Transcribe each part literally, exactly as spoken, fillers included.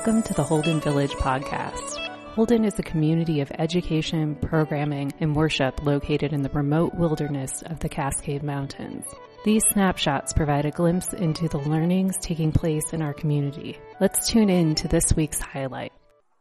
Welcome to the Holden Village podcast. Holden is a community of education, programming, and worship located in the remote wilderness of the Cascade Mountains. These snapshots provide a glimpse into the learnings taking place in our community. Let's tune in to this week's highlight.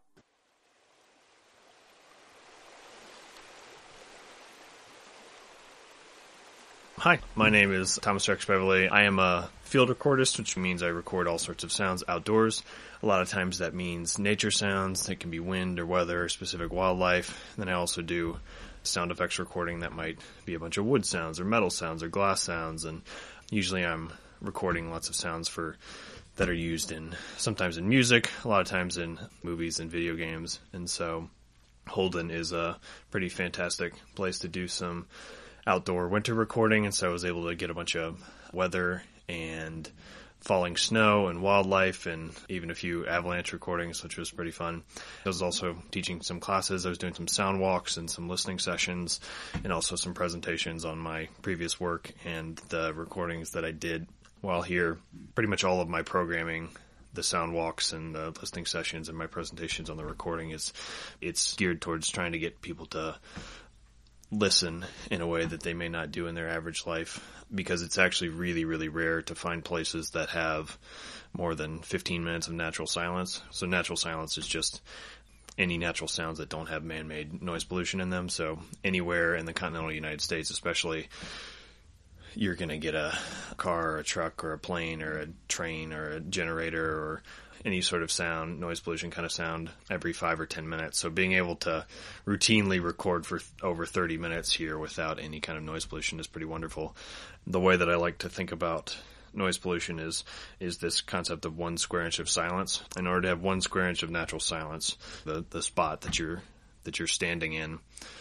Hi, my name is Thomas Rex Beverly. I am a field recordist, which means I record all sorts of sounds outdoors. A lot of times that means nature sounds. It can be wind or weather or specific wildlife. And then I also do sound effects recording that might be a bunch of wood sounds or metal sounds or glass sounds. And usually I'm recording lots of sounds for that are used in sometimes in music, a lot of times in movies and video games. And so Holden is a pretty fantastic place to do some outdoor winter recording, and so I was able to get a bunch of weather and falling snow and wildlife and even a few avalanche recordings, which was pretty fun. I was also teaching some classes. I was doing some sound walks and some listening sessions and also some presentations on my previous work and the recordings that I did while here. Pretty much all of my programming, the sound walks and the listening sessions and my presentations on the recording, is it's geared towards trying to get people to listen in a way that they may not do in their average life, because it's actually really, really rare to find places that have more than fifteen minutes of natural silence. So natural silence is just any natural sounds that don't have man-made noise pollution in them. So anywhere in the continental United States, especially, you're going to get a car or a truck or a plane or a train or a generator or any sort of sound, noise pollution kind of sound every five or ten minutes. So being able to routinely record for over thirty minutes here without any kind of noise pollution is pretty wonderful. The way that I like to think about noise pollution is is this concept of one square inch of silence. In order to have one square inch of natural silence, the the spot that you're that you're standing in,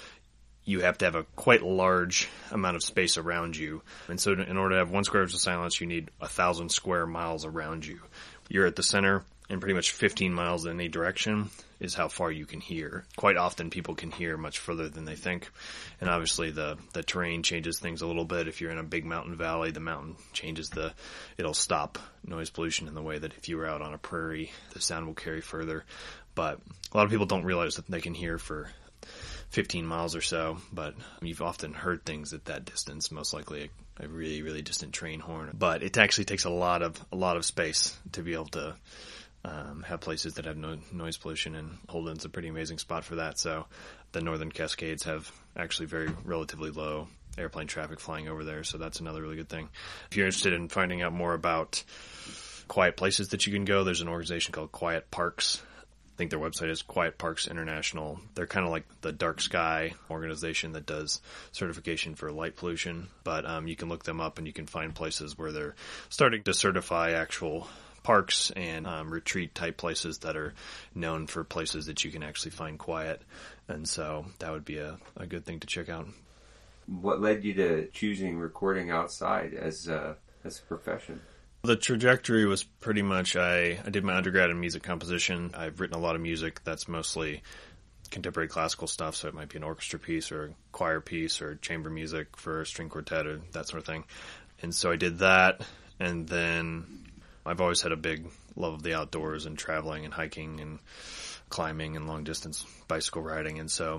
you have to have a quite large amount of space around you. And so in order to have one square inch of silence, you need a thousand square miles around you. You're at the center, and pretty much fifteen miles in any direction is how far you can hear. Quite often people can hear much further than they think. And obviously the, the terrain changes things a little bit. If you're in a big mountain valley, the mountain changes the, it'll stop noise pollution in the way that if you were out on a prairie, the sound will carry further. But a lot of people don't realize that they can hear for fifteen miles or so, but you've often heard things at that distance, most likely a, a really, really distant train horn. But it actually takes a lot of a lot of space to be able to um, have places that have no noise pollution, and Holden's a pretty amazing spot for that. So the Northern Cascades have actually very relatively low airplane traffic flying over there, so that's another really good thing. If you're interested in finding out more about quiet places that you can go, there's an organization called Quiet Parks. I think their website is Quiet Parks International. They're kind of like the Dark Sky organization that does certification for light pollution. But um, you can look them up and you can find places where they're starting to certify actual parks and um, retreat type places that are known for places that you can actually find quiet. And so that would be a, a good thing to check out. What led you to choosing recording outside as a, as a profession? The trajectory was pretty much, I, I did my undergrad in music composition. I've written a lot of music that's mostly contemporary classical stuff, so it might be an orchestra piece or a choir piece or chamber music for a string quartet or that sort of thing. And so I did that, and then I've always had a big love of the outdoors and traveling and hiking and climbing and long-distance bicycle riding. And so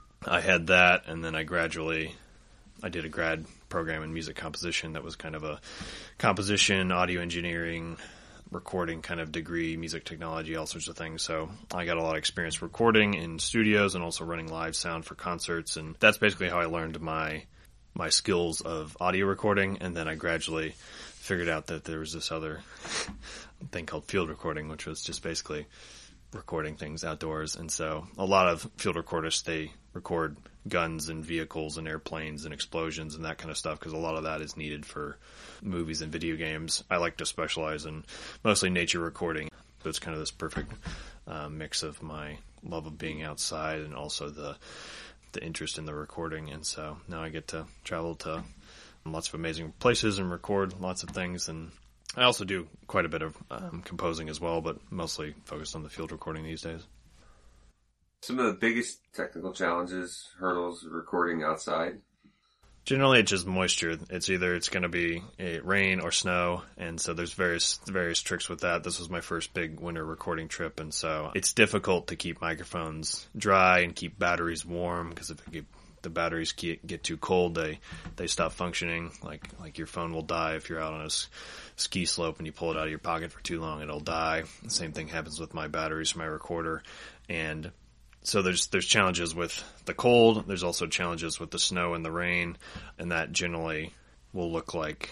I had that, and then I gradually, I did a grad program in music composition that was kind of a composition, audio engineering, recording kind of degree, music technology, all sorts of things. So I got a lot of experience recording in studios and also running live sound for concerts. And that's basically how I learned my my skills of audio recording. And then I gradually figured out that there was this other thing called field recording, which was just basically recording things outdoors. And so a lot of field recordists, they record guns and vehicles and airplanes and explosions and that kind of stuff, because a lot of that is needed for movies and video games. I like to specialize in mostly nature recording. So it's kind of this perfect uh, mix of my love of being outside and also the the interest in the recording. And so now I get to travel to lots of amazing places and record lots of things. And I also do quite a bit of um, composing as well, but mostly focused on the field recording these days. Some of the biggest technical challenges, hurdles, recording outside? Generally, it's just moisture. It's either it's going to be a rain or snow, and so there's various various tricks with that. This was my first big winter recording trip, and so it's difficult to keep microphones dry and keep batteries warm, because if you keep, the batteries get, get too cold, they they stop functioning. Like like your phone will die if you're out on a s- ski slope and you pull it out of your pocket for too long, it'll die. The same thing happens with my batteries for my recorder, and so there's there's challenges with the cold. There's also challenges with the snow and the rain, and that generally will look like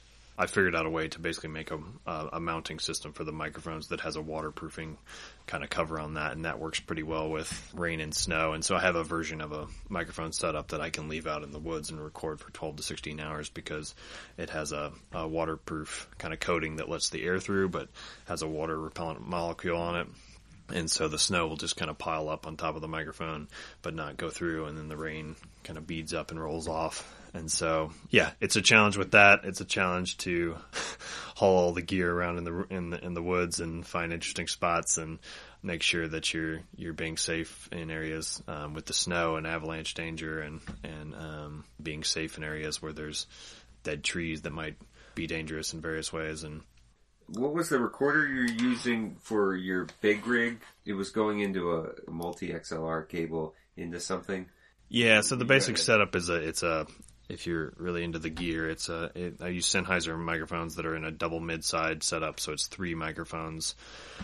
I figured out a way to basically make a, a, a mounting system for the microphones that has a waterproofing kind of cover on that, and that works pretty well with rain and snow. And so I have a version of a microphone setup that I can leave out in the woods and record for twelve to sixteen hours, because it has a, a waterproof kind of coating that lets the air through, but has a water repellent molecule on it. And so the snow will just kind of pile up on top of the microphone, but not go through, and then the rain kind of beads up and rolls off. And so, yeah, it's a challenge with that. It's a challenge to haul all the gear around in the in the in the woods and find interesting spots and make sure that you're you're being safe in areas um, with the snow and avalanche danger, and and um, being safe in areas where there's dead trees that might be dangerous in various ways. And what was the recorder you're using for your big rig? It was going into a multi-X L R cable into something? Yeah, so the basic setup is a, it's a, if you're really into the gear, it's a, it, I use Sennheiser microphones that are in a double mid-side setup, so it's three microphones.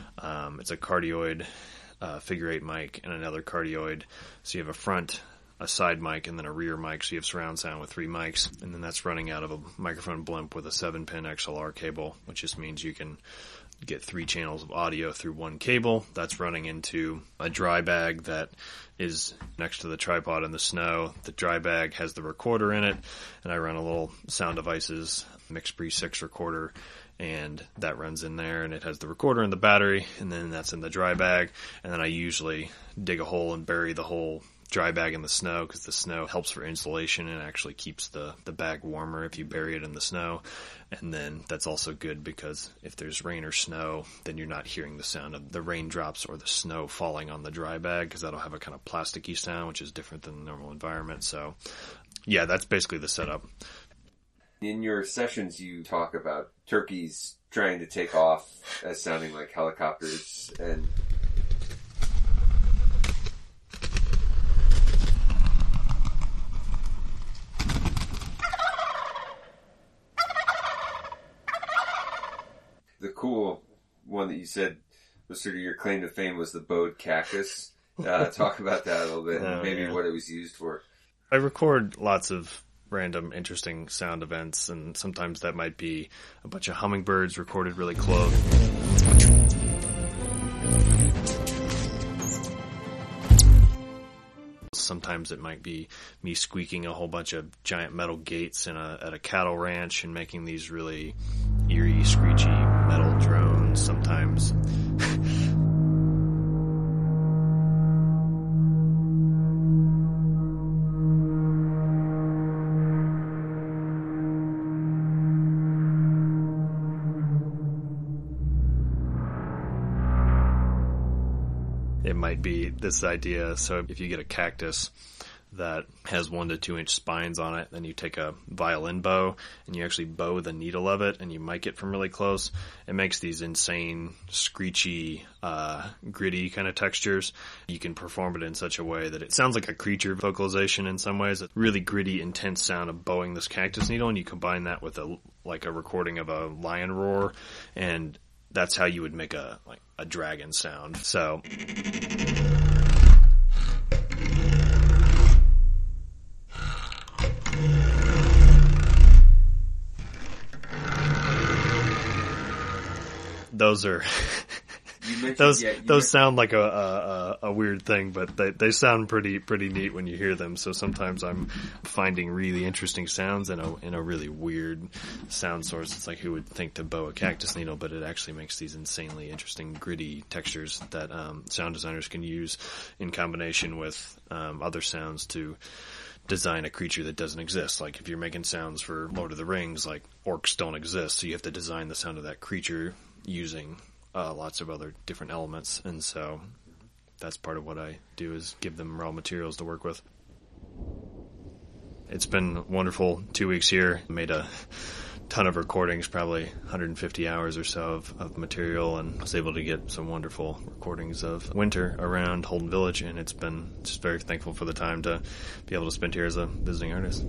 Um, it's a cardioid uh, figure eight mic and another cardioid. So you have a front, a side mic, and then a rear mic, so you have surround sound with three mics, and then that's running out of a microphone blimp with a seven pin X L R cable, which just means you can get three channels of audio through one cable. That's running into a dry bag that is next to the tripod in the snow. The dry bag has the recorder in it, and I run a little Sound Devices MixPre six recorder, and that runs in there, and it has the recorder and the battery, and then that's in the dry bag. And then I usually dig a hole and bury the whole dry bag in the snow, because the snow helps for insulation and actually keeps the, the bag warmer if you bury it in the snow. And then that's also good because if there's rain or snow, then you're not hearing the sound of the raindrops or the snow falling on the dry bag, because that'll have a kind of plasticky sound, which is different than the normal environment. So yeah, that's basically the setup. In your sessions, you talk about turkeys trying to take off as sounding like helicopters, and the cool one that you said was sort of your claim to fame was the bowed cactus. Uh, talk about that a little bit, and oh, maybe yeah. what it was used for. I record lots of random interesting sound events, and sometimes that might be a bunch of hummingbirds recorded really close. Sometimes it might be me squeaking a whole bunch of giant metal gates in a, at a cattle ranch and making these really eerie, screechy metal drones. Sometimes it might be this idea. So if you get a cactus that has one to two inch spines on it, then you take a violin bow and you actually bow the needle of it and you mic it from really close. It makes these insane, screechy, uh, gritty kind of textures. You can perform it in such a way that it sounds like a creature vocalization in some ways. A really gritty, intense sound of bowing this cactus needle, and you combine that with a like a recording of a lion roar, and that's how you would make a like a dragon sound. So those are those yeah, those sound like a, a a weird thing, but they they sound pretty pretty neat when you hear them. So sometimes I'm finding really interesting sounds in a in a really weird sound source. It's like, who would think to bow a cactus needle, but it actually makes these insanely interesting gritty textures that um, sound designers can use in combination with um, other sounds to design a creature that doesn't exist. Like if you're making sounds for Lord of the Rings, like orcs don't exist, so you have to design the sound of that creature using uh, lots of other different elements. And so that's part of what I do, is give them raw materials to work with. It's been wonderful two weeks here. Made a ton of recordings, probably one hundred fifty hours or so of, of material, and was able to get some wonderful recordings of winter around Holden Village, and it's been just very thankful for the time to be able to spend here as a visiting artist.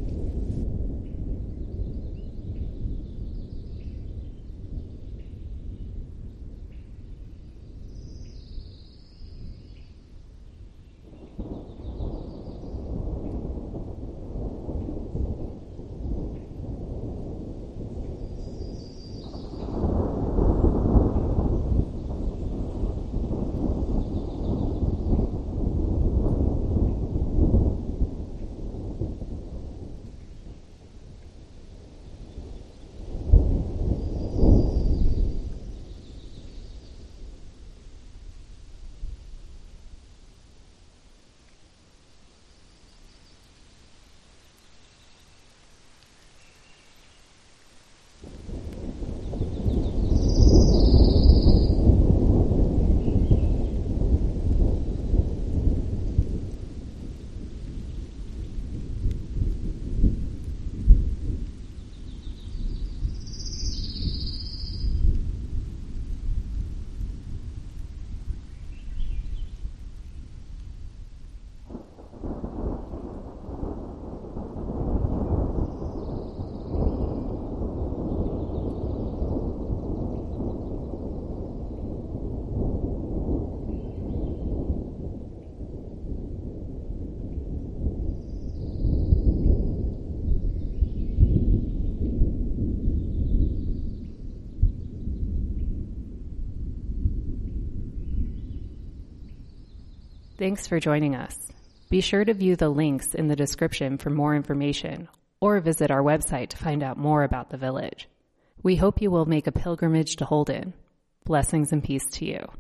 Thanks for joining us. Be sure to view the links in the description for more information, or visit our website to find out more about the village. We hope you will make a pilgrimage to Holden. Blessings and peace to you.